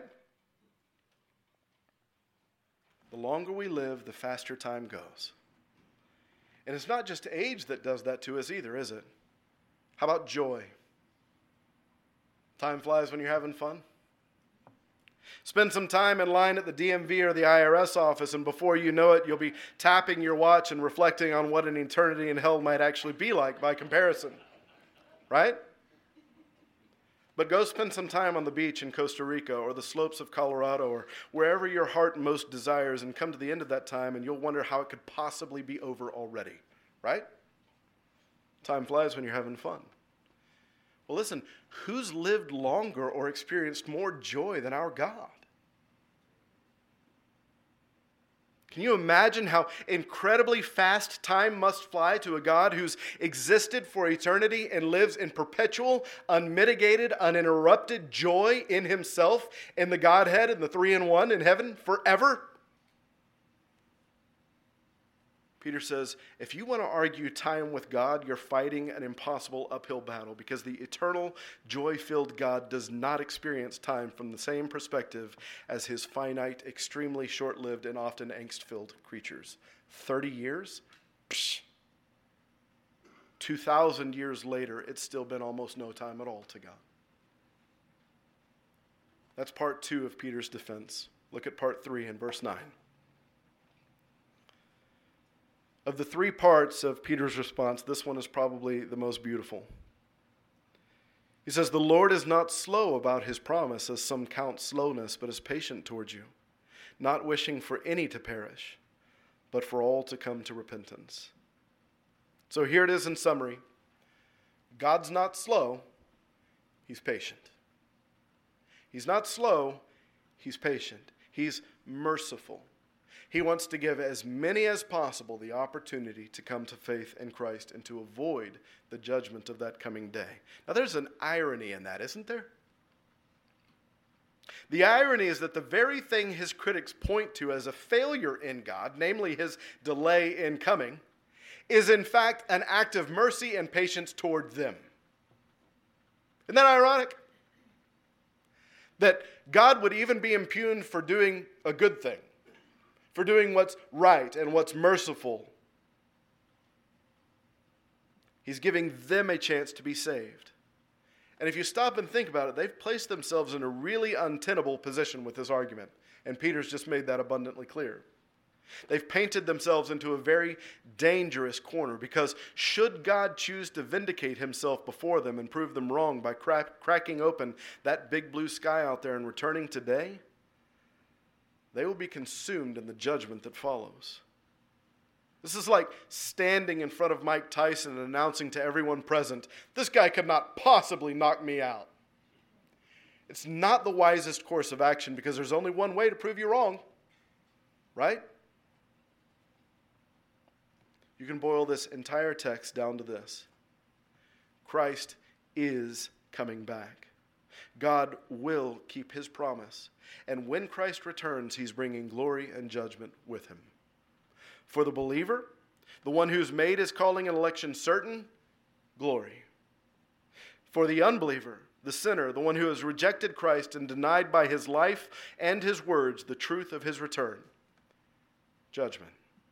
The longer we live, the faster time goes. And it's not just age that does that to us either, is it? How about joy? Time flies when you're having fun. Spend some time in line at the DMV or the IRS office, and before you know it, you'll be tapping your watch and reflecting on what an eternity in hell might actually be like by comparison. Right? But go spend some time on the beach in Costa Rica or the slopes of Colorado or wherever your heart most desires, and come to the end of that time and you'll wonder how it could possibly be over already, right? Time flies when you're having fun. Well, listen, who's lived longer or experienced more joy than our God? Can you imagine how incredibly fast time must fly to a God who's existed for eternity and lives in perpetual, unmitigated, uninterrupted joy in himself, in the Godhead and the 3-in-1 in heaven forever? Peter says, if you want to argue time with God, you're fighting an impossible uphill battle, because the eternal, joy-filled God does not experience time from the same perspective as his finite, extremely short-lived, and often angst-filled creatures. 30 years? Psh. 2,000 years later, it's still been almost no time at all to God. That's part 2 of Peter's defense. Look at part 3 in verse 9. Of the 3 parts of Peter's response, this one is probably the most beautiful. He says, the Lord is not slow about his promise, as some count slowness, but is patient towards you, not wishing for any to perish, but for all to come to repentance. So here it is in summary. God's not slow, he's patient. He's not slow, he's patient. He's merciful. He wants to give as many as possible the opportunity to come to faith in Christ and to avoid the judgment of that coming day. Now there's an irony in that, isn't there? The irony is that the very thing his critics point to as a failure in God, namely his delay in coming, is in fact an act of mercy and patience toward them. Isn't that ironic? That God would even be impugned for doing a good thing, for doing what's right and what's merciful. He's giving them a chance to be saved. And if you stop and think about it, they've placed themselves in a really untenable position with this argument. And Peter's just made that abundantly clear. They've painted themselves into a very dangerous corner, because should God choose to vindicate himself before them and prove them wrong by cracking open that big blue sky out there and returning today, they will be consumed in the judgment that follows. This is like standing in front of Mike Tyson and announcing to everyone present, this guy could not possibly knock me out. It's not the wisest course of action, because there's only one way to prove you wrong, right? You can boil this entire text down to this. Christ is coming back. God will keep his promise. And when Christ returns, he's bringing glory and judgment with him. For the believer, the one who's made his calling and election certain, glory. For the unbeliever, the sinner, the one who has rejected Christ and denied by his life and his words the truth of his return, judgment.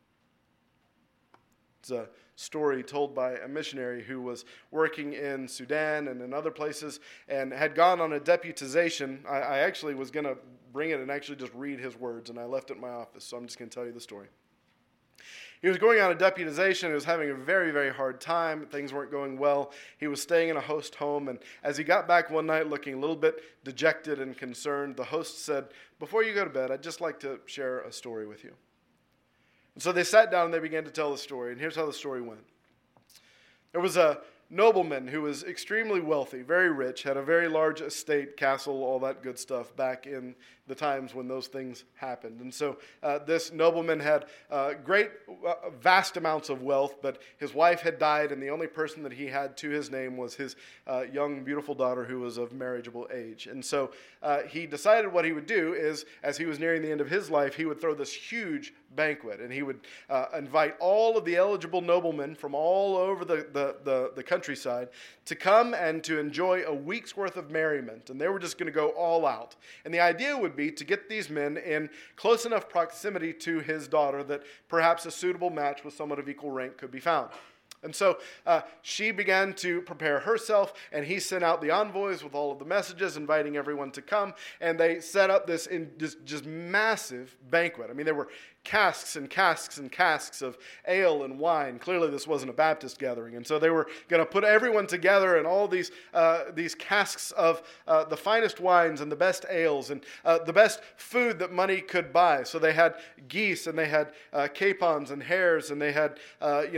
It's a story told by a missionary who was working in Sudan and in other places and had gone on a deputization. I actually was going to bring it and actually just read his words, and I left it in my office, so I'm just going to tell you the story. He was going on a deputization. He was having a very, very hard time. Things weren't going well. He was staying in a host home, and as he got back one night looking a little bit dejected and concerned, the host said, before you go to bed, I'd just like to share a story with you. And so they sat down and they began to tell the story, and here's how the story went. There was a nobleman who was extremely wealthy, very rich, had a very large estate, castle, all that good stuff back in the times when those things happened. And so this nobleman had vast amounts of wealth, but his wife had died, and the only person that he had to his name was his young, beautiful daughter who was of marriageable age. And so he decided what he would do is, as he was nearing the end of his life, he would throw this huge banquet, and he would invite all of the eligible noblemen from all over the countryside to come and to enjoy a week's worth of merriment. And they were just going to go all out. And the idea would be to get these men in close enough proximity to his daughter that perhaps a suitable match with someone of equal rank could be found. And so she began to prepare herself, and he sent out the envoys with all of the messages inviting everyone to come, and they set up this just massive banquet. I mean, there were casks and casks and casks of ale and wine. Clearly this wasn't a Baptist gathering, and so they were going to put everyone together in all these casks of the finest wines and the best ales and the best food that money could buy. So they had geese, and they had capons and hares, and they had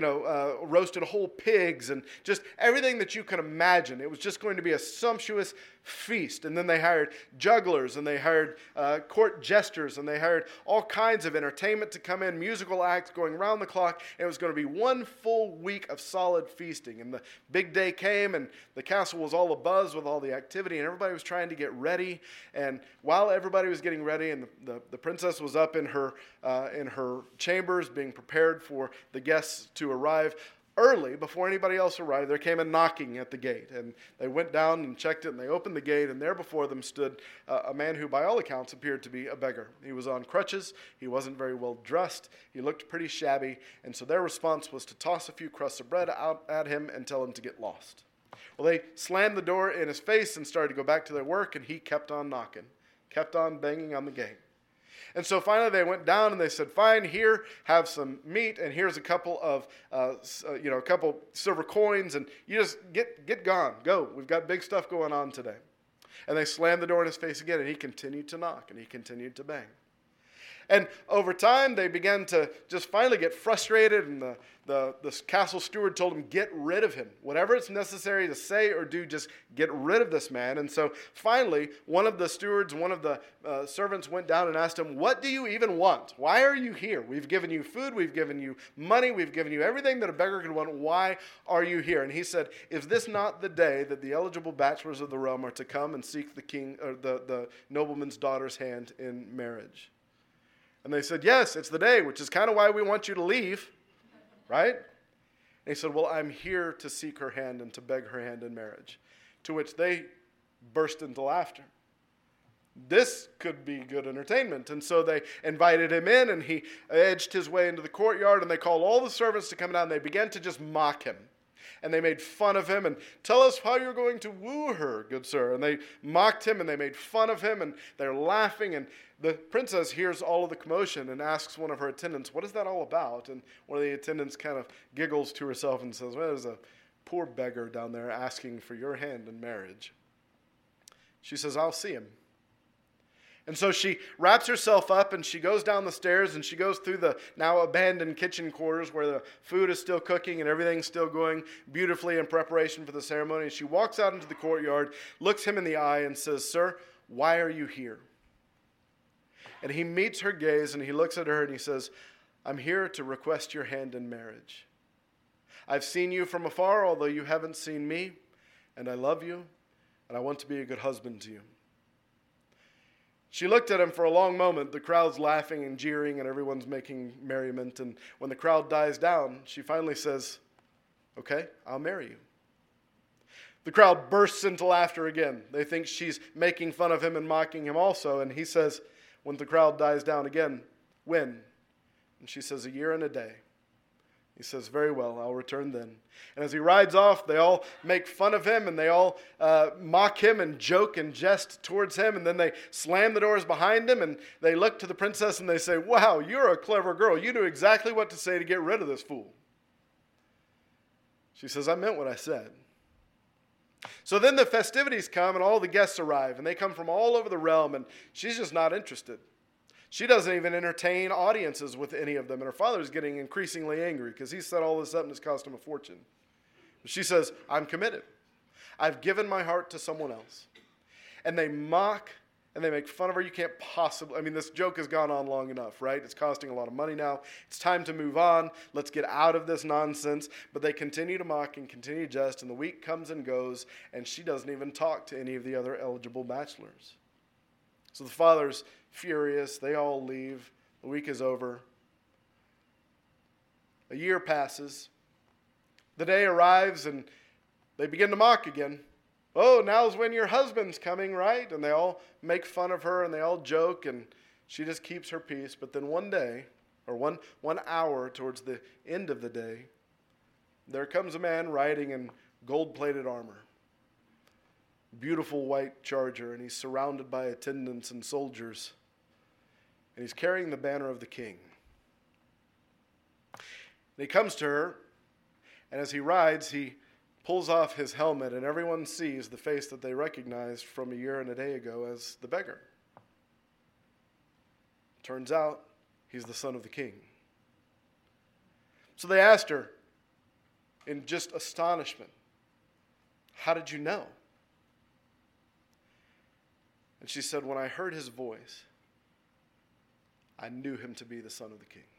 roasted whole pigs, and just everything that you can imagine. It was just going to be a sumptuous feast. And then they hired jugglers, and they hired court jesters, and they hired all kinds of entertainment to come in, musical acts going around the clock. And it was going to be one full week of solid feasting. And the big day came, and the castle was all abuzz with all the activity, and everybody was trying to get ready. And while everybody was getting ready, and the princess was up in her chambers being prepared for the guests to arrive, early, before anybody else arrived, there came a knocking at the gate. And they went down and checked it, and they opened the gate, and there before them stood a man who, by all accounts, appeared to be a beggar. He was on crutches. He wasn't very well dressed. He looked pretty shabby. And so their response was to toss a few crusts of bread out at him and tell him to get lost. Well, they slammed the door in his face and started to go back to their work, and he kept on knocking, kept on banging on the gate. And so finally they went down and they said, fine, here, have some meat, and here's a couple of, a couple silver coins, and you just get gone, go. We've got big stuff going on today. And they slammed the door in his face again, and he continued to knock, and he continued to bang. And over time, they began to just finally get frustrated, and the castle steward told him, get rid of him. Whatever it's necessary to say or do, just get rid of this man. And so finally, one of the stewards, one of the servants went down and asked him, what do you even want? Why are you here? We've given you food, we've given you money, we've given you everything that a beggar could want. Why are you here? And he said, is this not the day that the eligible bachelors of the realm are to come and seek the king, or the nobleman's daughter's hand in marriage? And they said, yes, it's the day, which is kind of why we want you to leave, right? And he said, well, I'm here to seek her hand and to beg her hand in marriage. To which they burst into laughter. This could be good entertainment. And so they invited him in, and he edged his way into the courtyard, and they called all the servants to come down, and they began to just mock him. And they made fun of him, and tell us how you're going to woo her, good sir. And they mocked him, and they made fun of him, and they're laughing. And the princess hears all of the commotion and asks one of her attendants, what is that all about? And one of the attendants kind of giggles to herself and says, well, there's a poor beggar down there asking for your hand in marriage. She says, I'll see him. And so she wraps herself up, and she goes down the stairs, and she goes through the now abandoned kitchen quarters where the food is still cooking and everything's still going beautifully in preparation for the ceremony. And she walks out into the courtyard, looks him in the eye, and says, sir, why are you here? And he meets her gaze, and he looks at her, and he says, I'm here to request your hand in marriage. I've seen you from afar, although you haven't seen me, and I love you, and I want to be a good husband to you. She looked at him for a long moment, the crowd's laughing and jeering, and everyone's making merriment. And when the crowd dies down, she finally says, okay, I'll marry you. The crowd bursts into laughter again. They think she's making fun of him and mocking him also. And he says, when the crowd dies down again, when? And she says, a year and a day. He says, very well, I'll return then. And as he rides off, they all make fun of him, and they all mock him and joke and jest towards him. And then they slam the doors behind him, and they look to the princess and they say, wow, you're a clever girl. You knew exactly what to say to get rid of this fool. She says, I meant what I said. So then the festivities come, and all the guests arrive, and they come from all over the realm, and she's just not interested. She doesn't even entertain audiences with any of them. And her father's getting increasingly angry because he set all this up and it's cost him a fortune. But she says, I'm committed. I've given my heart to someone else. And they mock and they make fun of her. You can't possibly, this joke has gone on long enough, right? It's costing a lot of money now. It's time to move on. Let's get out of this nonsense. But they continue to mock and continue to jest. And the week comes and goes, and she doesn't even talk to any of the other eligible bachelors. So the father's furious. They all leave. The week is over. A year passes. The day arrives, and they begin to mock again. Oh, now's when your husband's coming, right? And they all make fun of her, and they all joke, and she just keeps her peace. But then one day, or one hour towards the end of the day, there comes a man riding in gold-plated armor. Beautiful white charger, and he's surrounded by attendants and soldiers, and he's carrying the banner of the king. And he comes to her, and as he rides, he pulls off his helmet, and everyone sees the face that they recognized from a year and a day ago as the beggar. Turns out, he's the son of the king. So they asked her, in just astonishment, how did you know? And she said, when I heard his voice, I knew him to be the Son of the King.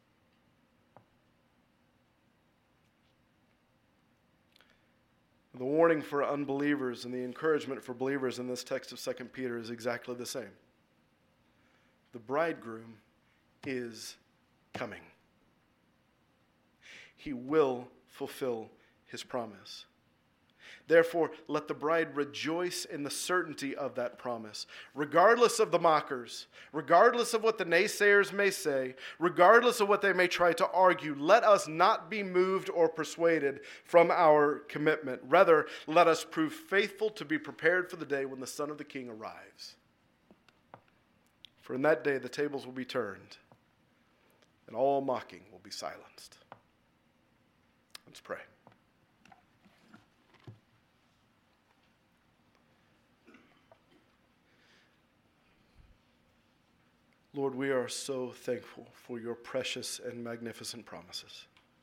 The warning for unbelievers and the encouragement for believers in this text of 2 Peter is exactly the same. The bridegroom is coming. He will fulfill his promise. Therefore, let the bride rejoice in the certainty of that promise, regardless of the mockers, regardless of what the naysayers may say, regardless of what they may try to argue. Let us not be moved or persuaded from our commitment. Rather, let us prove faithful to be prepared for the day when the Son of the King arrives. For in that day the tables will be turned, and all mocking will be silenced. Let's pray. Lord, we are so thankful for your precious and magnificent promises.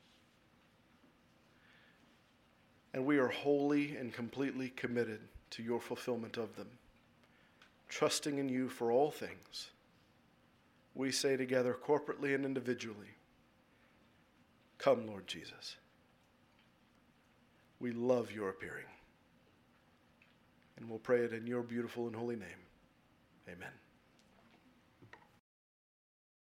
And we are wholly and completely committed to your fulfillment of them, trusting in you for all things. We say together, corporately and individually, come, Lord Jesus. We love your appearing. And we'll pray it in your beautiful and holy name. Amen.